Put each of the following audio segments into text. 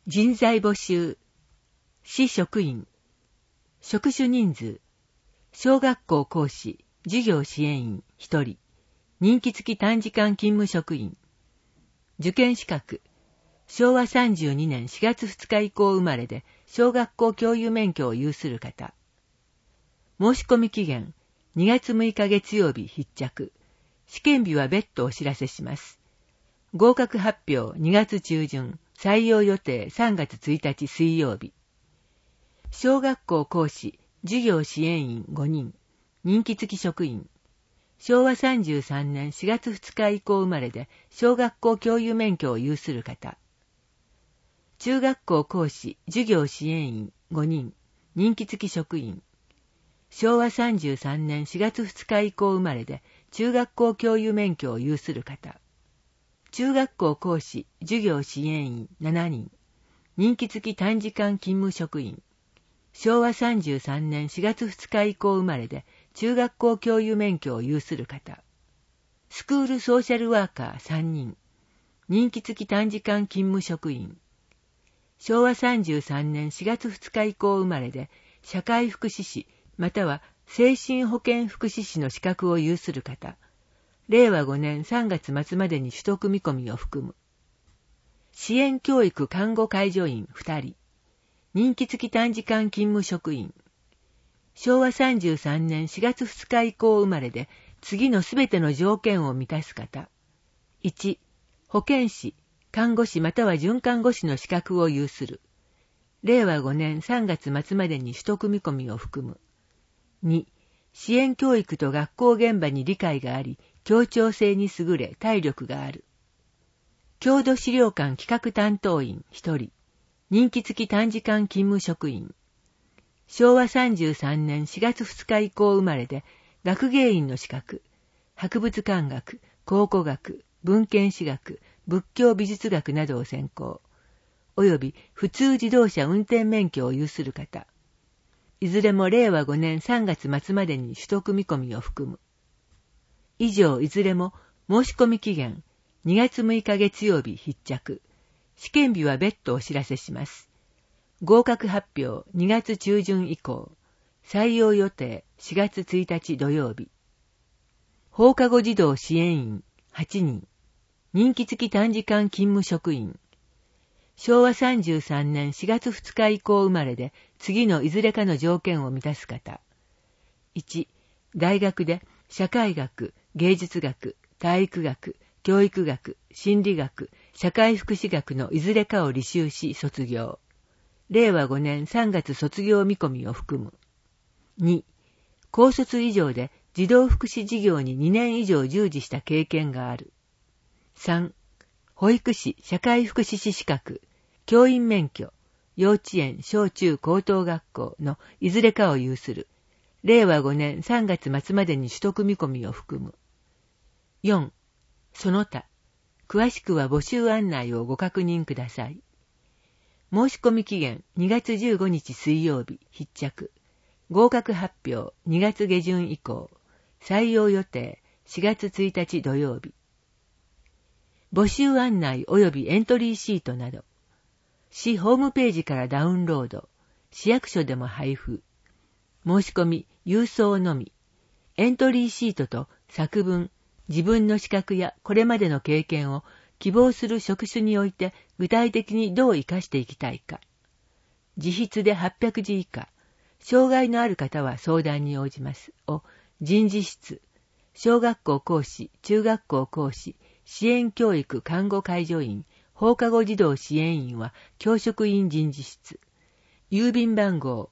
人材募集。市職員。職種人数。小学校講師、授業支援員1人。任期付き短時間勤務職員。受験資格。昭和32年4月2日以降生まれで、小学校教諭免許を有する方。申し込み期限。2月6日月曜日必着。試験日は別途お知らせします。合格発表2月中旬。採用予定3月1日水曜日。小学校講師、授業支援員5人。任期付き職員。昭和33年4月2日以降生まれで、小学校教諭免許を有する方。中学校講師、授業支援員5人。任期付き職員。昭和33年4月2日以降生まれで、中学校教諭免許を有する方。中学校講師、授業支援員7人。任期付き短時間勤務職員。昭和33年4月2日以降生まれで、中学校教諭免許を有する方。スクールソーシャルワーカー3人。任期付き短時間勤務職員。昭和33年4月2日以降生まれで、社会福祉士、または精神保健福祉士の資格を有する方。令和5年3月末までに取得見込みを含む。支援教育看護介助員2人。任期付き短時間勤務職員。昭和33年4月2日以降生まれで、次のすべての条件を満たす方。1、保健師、看護師または准看護師の資格を有する。令和5年3月末までに取得見込みを含む。2、支援教育と学校現場に理解があり、協調性に優れ体力がある。郷土資料館企画担当員1人。任期付き短時間勤務職員。昭和33年4月2日以降生まれで、学芸員の資格、博物館学、考古学、文献史学、仏教美術学などを専攻、および普通自動車運転免許を有する方。いずれも令和5年3月末までに取得見込みを含む。以上いずれも申し込み期限2月6日月曜日必着。試験日は別途お知らせします。合格発表2月中旬以降。採用予定4月1日土曜日。放課後児童支援員8人。任期付き短時間勤務職員。昭和33年4月2日以降生まれで、次のいずれかの条件を満たす方。1、大学で社会学、芸術学、体育学、教育学、心理学、社会福祉学のいずれかを履修し卒業。令和5年3月卒業見込みを含む。2、高卒以上で児童福祉事業に2年以上従事した経験がある。3、保育士、社会福祉士資格、教員免許、幼稚園、小中高等学校のいずれかを有する。令和5年3月末までに取得見込みを含む。4、その他。詳しくは募集案内をご確認ください。申し込み期限2月15日水曜日必着。合格発表2月下旬以降。採用予定4月1日土曜日。募集案内及びエントリーシートなど。市ホームページからダウンロード。市役所でも配布。申し込み、郵送のみ。エントリーシートと作文、自分の資格やこれまでの経験を希望する職種において具体的にどう活かしていきたいか。自筆で800字以下。障害のある方は相談に応じます。を人事室。小学校講師、中学校講師、支援教育看護介助員、放課後児童支援員は教職員人事室。郵便番号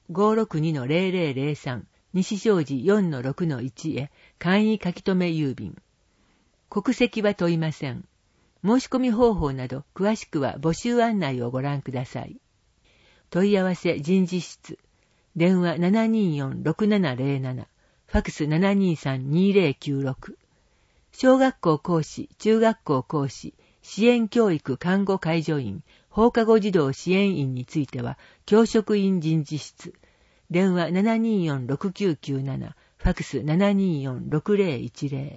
562-0003 西小路 4-6-1 へ簡易書留郵便。国籍は問いません。申し込み方法など詳しくは募集案内をご覧ください。問い合わせ人事室。電話 724-6707。ファクス 723-2096。小学校講師、中学校講師、支援教育看護介助員、放課後児童支援員については、教職員人事室。電話 724-6997。ファクス 724-6010。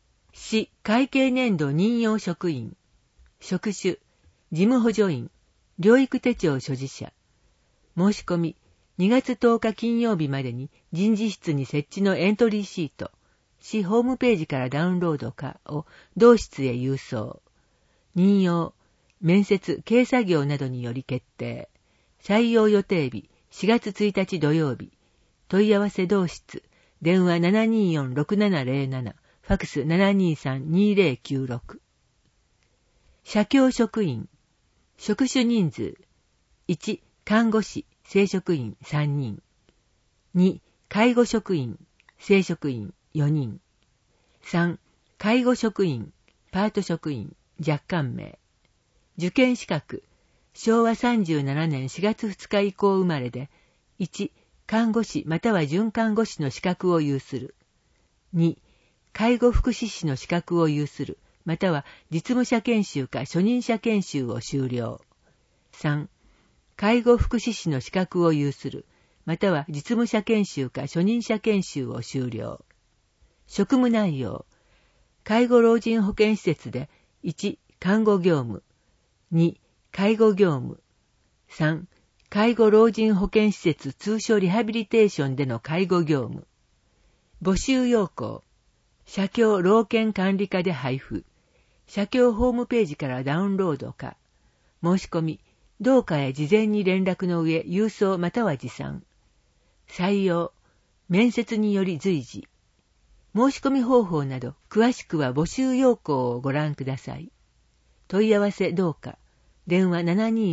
市会計年度任用職員。職種、事務補助員。 療育手帳所持者。申し込み、2月10日金曜日までに人事室に設置のエントリーシート、市ホームページからダウンロードかを同室へ郵送。任用、面接、経作業などにより決定。採用予定日、4月1日土曜日。問い合わせ同室、電話 724-6707、ファクス 723-2096。社協職員。職種人数。1、看護師、正職員3人。2、介護職員、正職員4人。3、介護職員、パート職員、若干名。受験資格、昭和37年4月2日以降生まれで、1、看護師または准看護師の資格を有する。2、介護福祉士の資格を有する、または実務者研修か初任者研修を修了。3、介護福祉士の資格を有する、または実務者研修か初任者研修を修了。職務内容、介護老人保健施設で1、看護業務、2、介護業務、3、介護老人保健施設通所リハビリテーションでの介護業務。募集要項、社協老健管理課で配布、社協ホームページからダウンロードか、申し込み、同課へ事前に連絡の上、郵送または持参。採用、面接により随時。申し込み方法など、詳しくは募集要項をご覧ください。問い合わせ同課、電話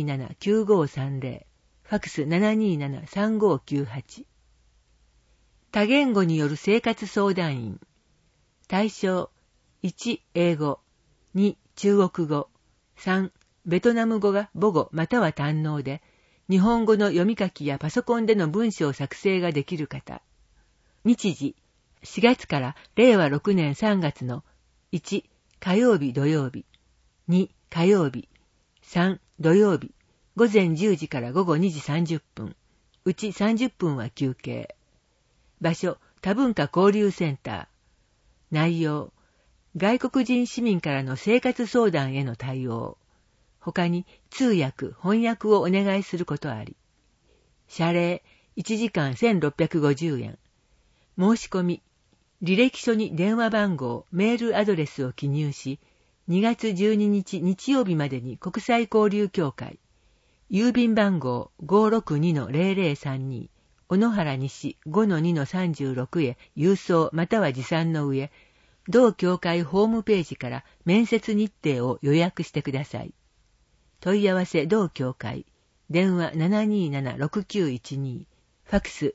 727-9530、ファクス 727-3598。多言語による生活相談員。対象、1、英語、2、中国語、3、ベトナム語が母語または堪能で、日本語の読み書きやパソコンでの文章作成ができる方。日時、4月から令和6年3月の1、火曜日土曜日、2、火曜日、3、土曜日、午前10時から午後2時30分、うち30分は休憩。場所、多文化交流センター。内容、外国人市民からの生活相談への対応。他に通訳、翻訳をお願いすることあり。謝礼、1時間1650円。申し込み、履歴書に電話番号、メールアドレスを記入し、2月12日日曜日までに国際交流協会、郵便番号 562-0032、小野原西 5-2-36 へ郵送または持参の上、同協会ホームページから面接日程を予約してください。問い合わせ同協会、電話 727-6912、ファクス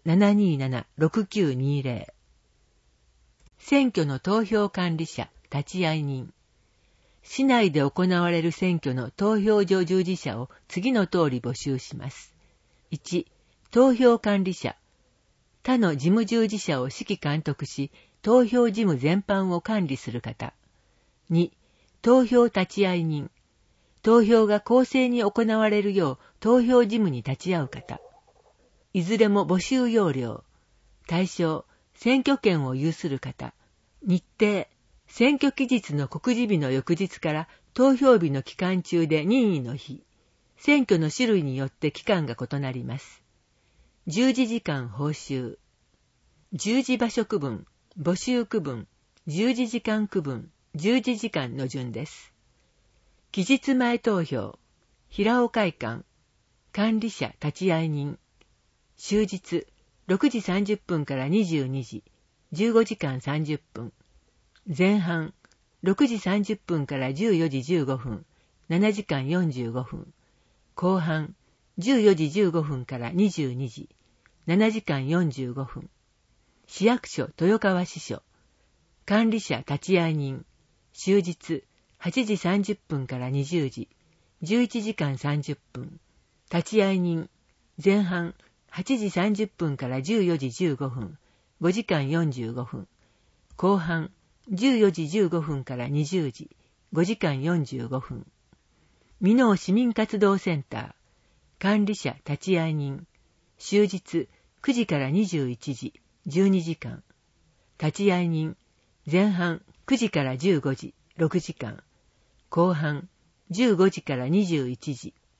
727-6920。選挙の投票管理者、立会人。市内で行われる選挙の投票所従事者を次の通り募集します。1、投票管理者。他の事務従事者を指揮監督し、投票事務全般を管理する方。2、投票立会人。投票が公正に行われるよう投票事務に立ち会う方。いずれも募集要領。対象、選挙権を有する方。日程、選挙期日の告示日の翌日から投票日の期間中で任意の日。選挙の種類によって期間が異なります。従事時間報酬。従事場所区分、募集区分、従事時間区分、従事時間の順です。期日前投票、平尾会館、管理者立会人。終日、6時30分から22時、15時間30分。前半、6時30分から14時15分、7時間45分。後半、14時15分から22時、7時間45分。市役所豊川支所。管理者立会人。終日、8時30分から20時、11時間30分。立会人。前半、8時30分から14時15分、5時間45分。後半、14時15分から20時、5時間45分。箕面市民活動センター。管理者立会人。終日、9時から21時、12時間。立会人。前半、9時から15時、6時間。後半、15時から21時、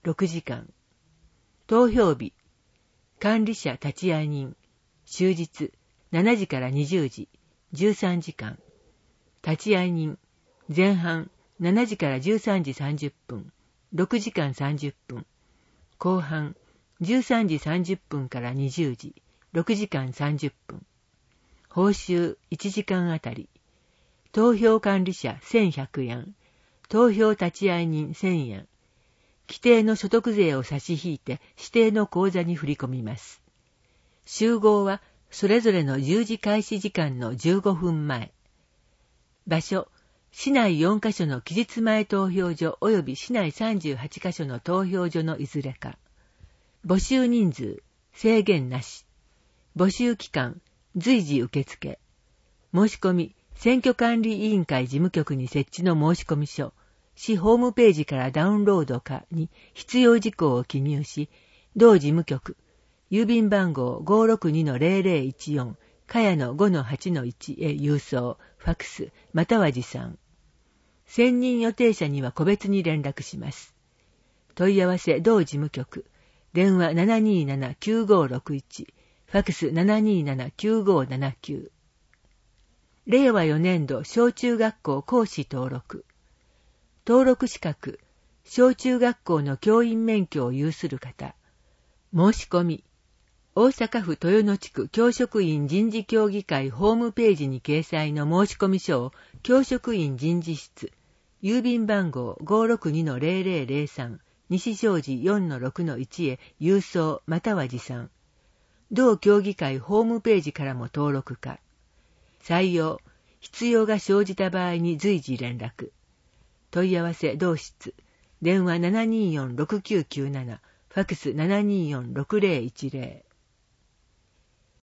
6時間。投票日、管理者立会人、終日、7時から20時、13時間。立会人、前半、7時から13時30分、6時間30分。後半、13時30分から20時、6時間30分。報酬1時間あたり。投票管理者1100円。投票立会人1000円。規定の所得税を差し引いて指定の口座に振り込みます。集合はそれぞれの10時開始時間の15分前。場所、市内4カ所の期日前投票所及び市内38カ所の投票所のいずれか。募集人数、制限なし。募集期間、随時受付。申し込み、選挙管理委員会事務局に設置の申込書、市ホームページからダウンロードかに必要事項を記入し、同事務局、郵便番号 562-0014、茅野 5-8-1 へ郵送、ファックス、または持参。選任予定者には個別に連絡します。問い合わせ同事務局、電話 727-9561、ファックス 727-9579。令和4年度小中学校講師登録。登録資格、小中学校の教員免許を有する方。申し込み。大阪府豊野地区教職員人事協議会ホームページに掲載の申込書を教職員人事室、郵便番号 562-0003、西正寺 4-6-1 へ郵送または持参。同協議会ホームページからも登録可。採用、必要が生じた場合に随時連絡。問い合わせ同室、電話 724-6997、ファックス 724-6010。